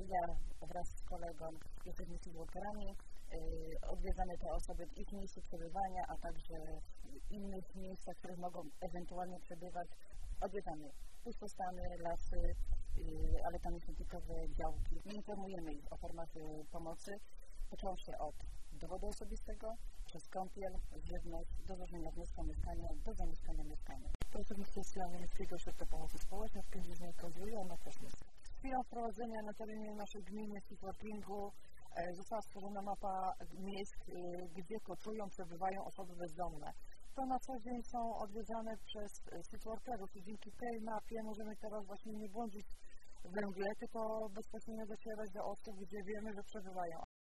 ja wraz z kolegą jesteśmy seedwalkerami, odwiedzamy te osoby w ich miejscu przebywania, a także w innych miejscach, w których mogą ewentualnie przebywać. Odwiedzamy pustostany, lasy, ale tam są typowe działki. My informujemy ich o formach pomocy, począwszy od dowodu osobistego, przez kąpiel, żywność, do złożenia wniosku o mieszkanie, do zamieszkania mieszkania. Pracownik socjalny Miejskiego Ośrodka Pomocy Społecznej w Kędzierzynie Kozielu na Koszmysku. Z chwilą wprowadzenia na terenie naszej gminy seedwalkingu została stworzona mapa miejsc, gdzie koczują, przebywają osoby bezdomne. To na co dzień są odwiedzane przez seedwalkerów i dzięki tej mapie możemy teraz właśnie nie błądzić we mgle, tylko bezpośrednio docierać do osób, gdzie wiemy, że przebywają,